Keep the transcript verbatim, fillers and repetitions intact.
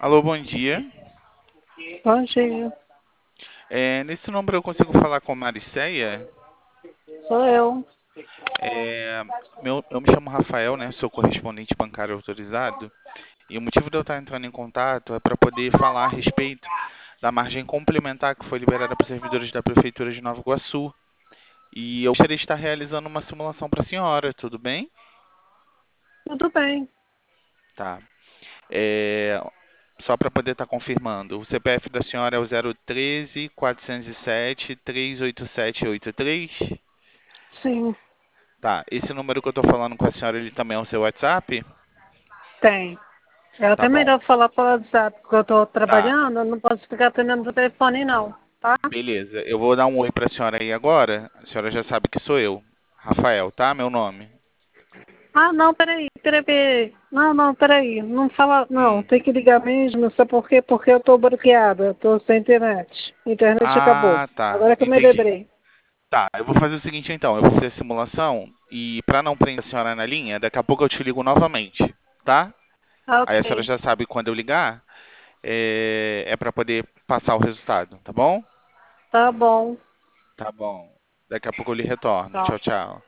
Alô, bom dia. Bom dia, É, nesse número eu consigo falar com Mariceia? sou eu. É, meu- eu me chamo Rafael, né? Sou correspondente bancário autorizado. E o motivo de eu estar entrando em contato é para poder falar a respeito da margem complementar que foi liberada para os servidores da Prefeitura de Nova Iguaçu. E eu gostaria de estar realizando uma simulação para a senhora, tudo bem? Tudo bem. Tá. É, só para poder estar confirmando, o C P F da senhora é o zero treze, quatrocentos e sete, trezentos e oitenta e sete oitenta e três? Sim, Tá, esse número que eu tô falando com a senhora, ele também é o seu WhatsApp? tem. É Tá até bom. melhor falar pelo WhatsApp, porque eu estou Tá, trabalhando, eu não posso ficar atendendo o telefone, não. Tá? beleza. Eu vou dar um oi pra senhora aí agora. A senhora já sabe que sou eu. Rafael, tá? Meu nome. Ah, não, peraí, peraí, peraí. Não, não, peraí. Não fala, não, Hum. tem que ligar mesmo, sabe por quê? Porque eu estou bloqueada, estou sem internet. A internet acabou. Ah, tá. Agora que eu me Entendi. lembrei. Tá, eu vou fazer o seguinte então. Eu vou fazer a simulação e pra não prender a senhora na linha, daqui a pouco eu te ligo novamente, tá? Ah, Aí a senhora ok. já sabe quando eu ligar, é, é para poder passar o resultado, tá bom? Tá bom. Tá bom. Daqui a pouco eu lhe retorno. Tchau. Tchau, tchau.